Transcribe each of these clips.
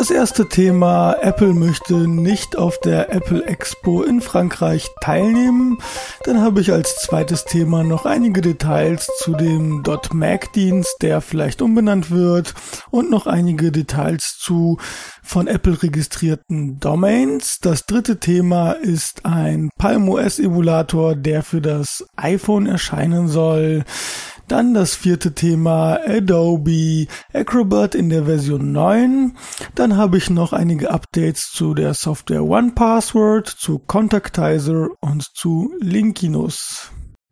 Das erste Thema: Apple möchte nicht auf der Apple Expo in Frankreich teilnehmen. Dann habe ich als zweites Thema noch einige Details zu dem .Mac-Dienst, der vielleicht umbenannt wird, und noch einige Details zu von Apple registrierten Domains. Das dritte Thema ist ein Palm OS-Emulator, der für das iPhone erscheinen soll. Dann das vierte Thema: Adobe Acrobat in der Version 9. Dann habe ich noch einige Updates zu der Software OnePassword, zu Contactizer und zu Linkinus.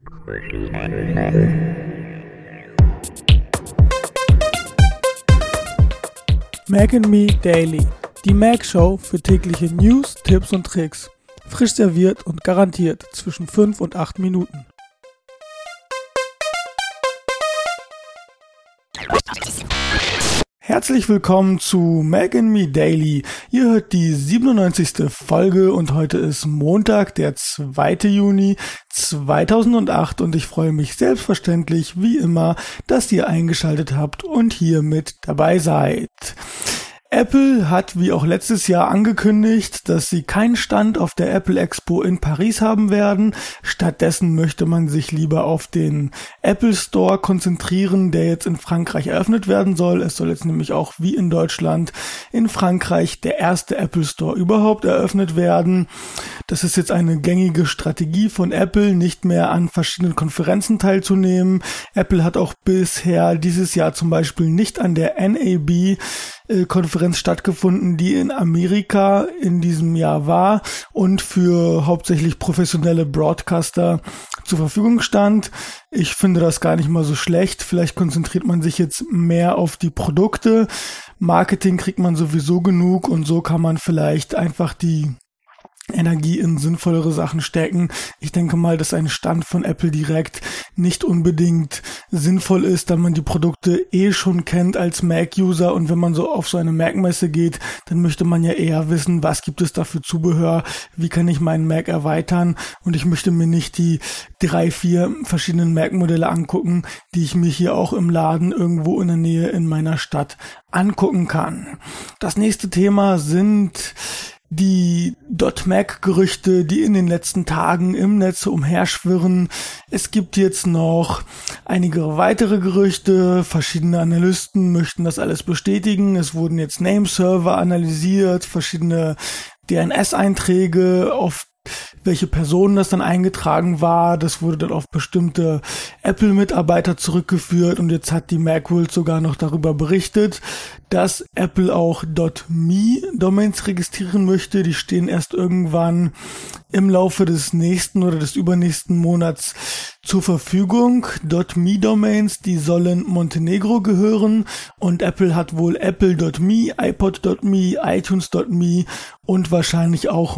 Mac and Me Daily, die Mac Show für tägliche News, Tipps und Tricks. Frisch serviert und garantiert zwischen 5 und 8 Minuten. Herzlich willkommen zu Mac and Me Daily. Ihr hört die 97. Folge und heute ist Montag, der 2. Juni 2008 und ich freue mich selbstverständlich wie immer, dass ihr eingeschaltet habt und hier mit dabei seid. Apple hat wie auch letztes Jahr angekündigt, dass sie keinen Stand auf der Apple Expo in Paris haben werden. Stattdessen möchte man sich lieber auf den Apple Store konzentrieren, der jetzt in Frankreich eröffnet werden soll. Es soll jetzt nämlich auch wie in Deutschland in Frankreich der erste Apple Store überhaupt eröffnet werden. Das ist jetzt eine gängige Strategie von Apple, nicht mehr an verschiedenen Konferenzen teilzunehmen. Apple hat auch bisher dieses Jahr zum Beispiel nicht an der NAB Konferenz stattgefunden, die in Amerika in diesem Jahr war und für hauptsächlich professionelle Broadcaster zur Verfügung stand. Ich finde das gar nicht mal so schlecht. Vielleicht konzentriert man sich jetzt mehr auf die Produkte. Marketing kriegt man sowieso genug und so kann man vielleicht einfach die Energie in sinnvollere Sachen stecken. Ich denke mal, dass ein Stand von Apple direkt nicht unbedingt sinnvoll ist, da man die Produkte schon kennt als Mac-User, und wenn man so auf so eine Mac-Messe geht, dann möchte man ja eher wissen, was gibt es da für Zubehör, wie kann ich meinen Mac erweitern, und ich möchte mir nicht die 3-4 verschiedenen Mac-Modelle angucken, die ich mir hier auch im Laden irgendwo in der Nähe in meiner Stadt angucken kann. Das nächste Thema sind die .Mac-Gerüchte, die in den letzten Tagen im Netz umherschwirren. Es gibt jetzt noch einige weitere Gerüchte. Verschiedene Analysten möchten das alles bestätigen. Es wurden jetzt Nameserver analysiert, verschiedene DNS-Einträge, auf welche Personen das dann eingetragen war. Das wurde dann auf bestimmte Apple-Mitarbeiter zurückgeführt, und jetzt hat die Macworld sogar noch darüber berichtet, dass Apple auch .me-Domains registrieren möchte. Die stehen erst irgendwann im Laufe des nächsten oder des übernächsten Monats zur Verfügung. .me-Domains, die sollen Montenegro gehören, und Apple hat wohl Apple.me, iPod.me, iTunes.me und wahrscheinlich auch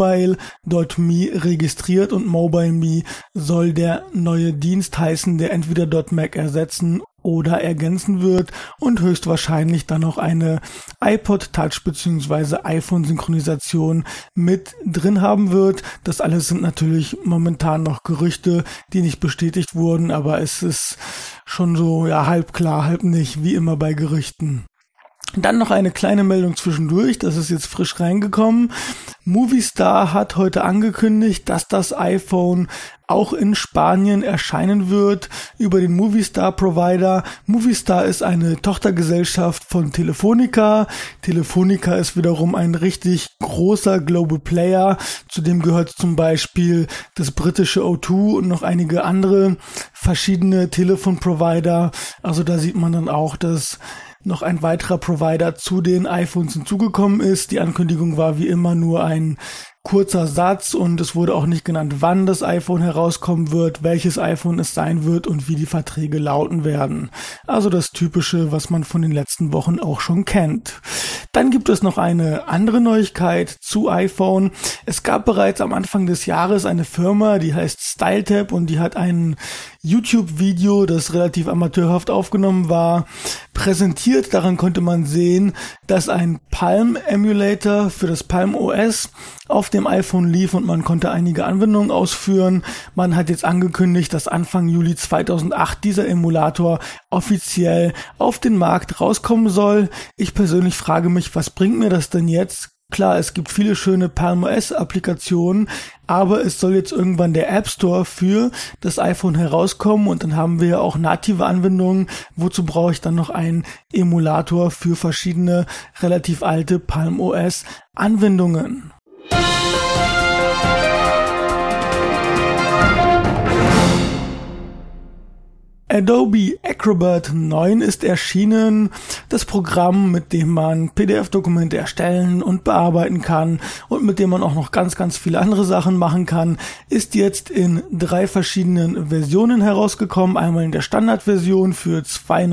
Mobile.me registriert, und MobileMe soll der neue Dienst heißen, der entweder .Mac ersetzen oder ergänzen wird und höchstwahrscheinlich dann noch eine iPod Touch bzw. iPhone-Synchronisation mit drin haben wird. Das alles sind natürlich momentan noch Gerüchte, die nicht bestätigt wurden, aber es ist schon so, ja, halb klar, halb nicht, wie immer bei Gerüchten. Dann noch eine kleine Meldung zwischendurch, das ist jetzt frisch reingekommen. Movistar hat heute angekündigt, dass das iPhone auch in Spanien erscheinen wird über den Movistar-Provider. Movistar ist eine Tochtergesellschaft von Telefonica. Telefonica ist wiederum ein richtig großer Global Player. Zudem gehört zum Beispiel das britische O2 und noch einige andere verschiedene Telefonprovider. Also da sieht man dann auch, dass noch ein weiterer Provider zu den iPhones hinzugekommen ist. Die Ankündigung war wie immer nur ein kurzer Satz und es wurde auch nicht genannt, wann das iPhone herauskommen wird, welches iPhone es sein wird und wie die Verträge lauten werden. Also das Typische, was man von den letzten Wochen auch schon kennt. Dann gibt es noch eine andere Neuigkeit zu iPhone. Es gab bereits am Anfang des Jahres eine Firma, die heißt StyleTap, und die hat ein YouTube-Video, das relativ amateurhaft aufgenommen war, präsentiert. Daran konnte man sehen, dass ein Palm-Emulator für das Palm OS auf dem iPhone lief und man konnte einige Anwendungen ausführen. Man hat jetzt angekündigt, dass Anfang Juli 2008 dieser Emulator offiziell auf den Markt rauskommen soll. Ich persönlich frage mich, was bringt mir das denn jetzt? Klar, es gibt viele schöne Palm OS-Applikationen, aber es soll jetzt irgendwann der App Store für das iPhone herauskommen und dann haben wir ja auch native Anwendungen. Wozu brauche ich dann noch einen Emulator für verschiedene relativ alte Palm OS-Anwendungen? Adobe Acrobat 9 ist erschienen, das Programm, mit dem man PDF-Dokumente erstellen und bearbeiten kann und mit dem man auch noch ganz, ganz viele andere Sachen machen kann, ist jetzt in 3 verschiedenen Versionen herausgekommen. Einmal in der Standardversion für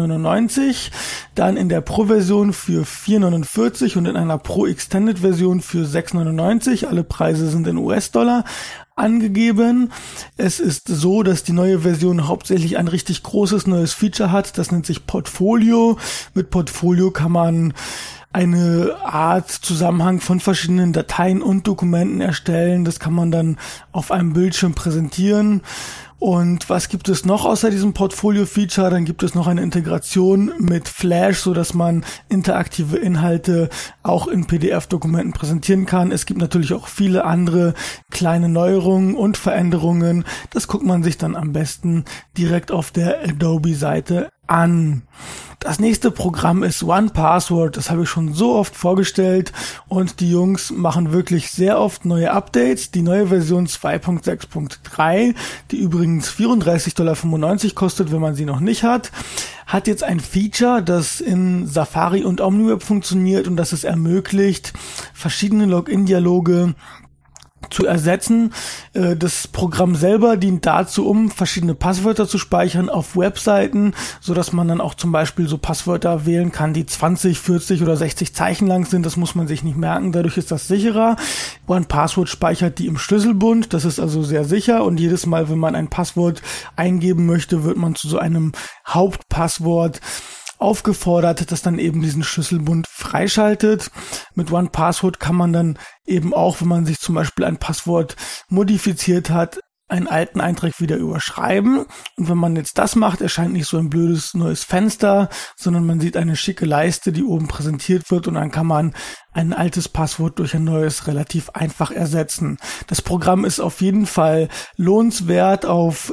2,99, dann in der Pro-Version für 4,49 und in einer Pro-Extended-Version für 6,99. Alle Preise sind in US-Dollar angegeben. Es ist so, dass die neue Version hauptsächlich ein richtig großes neues Feature hat. Das nennt sich Portfolio. Mit Portfolio kann man eine Art Zusammenhang von verschiedenen Dateien und Dokumenten erstellen. Das kann man dann auf einem Bildschirm präsentieren. Und was gibt es noch außer diesem Portfolio-Feature? Dann gibt es noch eine Integration mit Flash, so dass man interaktive Inhalte auch in PDF-Dokumenten präsentieren kann. Es gibt natürlich auch viele andere kleine Neuerungen und Veränderungen. Das guckt man sich dann am besten direkt auf der Adobe-Seite an. Das nächste Programm ist 1Password. Das habe ich schon so oft vorgestellt und die Jungs machen wirklich sehr oft neue Updates. Die neue Version 2.6.3, die übrigens $34,95 kostet, wenn man sie noch nicht hat jetzt ein Feature, das in Safari und OmniWeb funktioniert und das es ermöglicht, verschiedene Login-Dialoge zu ersetzen. Das Programm selber dient dazu, um verschiedene Passwörter zu speichern auf Webseiten, so dass man dann auch zum Beispiel so Passwörter wählen kann, die 20, 40 oder 60 Zeichen lang sind. Das muss man sich nicht merken. Dadurch ist das sicherer. 1Password speichert die im Schlüsselbund. Das ist also sehr sicher und jedes Mal, wenn man ein Passwort eingeben möchte, wird man zu so einem Hauptpasswort aufgefordert, das dann eben diesen Schlüsselbund freischaltet. Mit 1Password kann man dann eben auch, wenn man sich zum Beispiel ein Passwort modifiziert hat, einen alten Eintrag wieder überschreiben. Und wenn man jetzt das macht, erscheint nicht so ein blödes neues Fenster, sondern man sieht eine schicke Leiste, die oben präsentiert wird und dann kann man ein altes Passwort durch ein neues relativ einfach ersetzen. Das Programm ist auf jeden Fall lohnenswert. Auf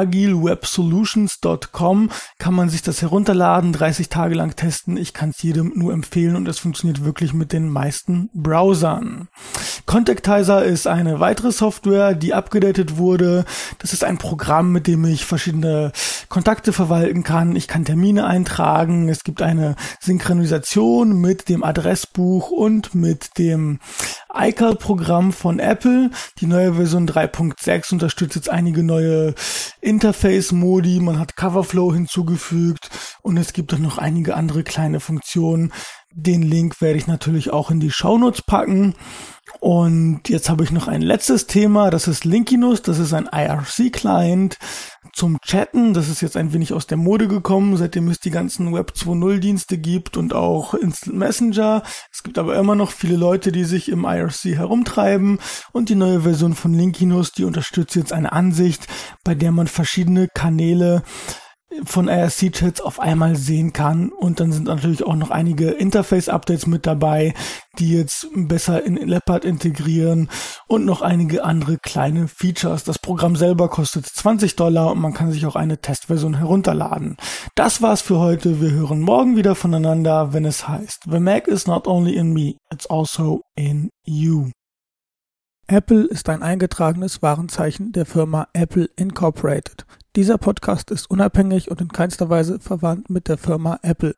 agilewebsolutions.com kann man sich das herunterladen, 30 Tage lang testen. Ich kann es jedem nur empfehlen und es funktioniert wirklich mit den meisten Browsern. Contactizer ist eine weitere Software, die abgedatet wurde. Das ist ein Programm, mit dem ich verschiedene Kontakte verwalten kann. Ich kann Termine eintragen. Es gibt eine Synchronisation mit dem Adressbuch und mit dem iCal-Programm von Apple. Die neue Version 3.6 unterstützt jetzt einige neue Interface-Modi. Man hat Coverflow hinzugefügt und es gibt auch noch einige andere kleine Funktionen. Den Link werde ich natürlich auch in die Shownotes packen. Und jetzt habe ich noch ein letztes Thema, das ist Linkinus, das ist ein IRC-Client zum Chatten. Das ist jetzt ein wenig aus der Mode gekommen, seitdem es die ganzen Web 2.0 Dienste gibt und auch Instant Messenger. Es gibt aber immer noch viele Leute, die sich im IRC herumtreiben und die neue Version von Linkinus, die unterstützt jetzt eine Ansicht, bei der man verschiedene Kanäle von IRC-Chats auf einmal sehen kann und dann sind natürlich auch noch einige Interface-Updates mit dabei, die jetzt besser in Leopard integrieren und noch einige andere kleine Features. Das Programm selber kostet $20 und man kann sich auch eine Testversion herunterladen. Das war's für heute. Wir hören morgen wieder voneinander, wenn es heißt The Mac is not only in me, it's also in you. Apple ist ein eingetragenes Warenzeichen der Firma Apple Incorporated. Dieser Podcast ist unabhängig und in keinster Weise verwandt mit der Firma Apple.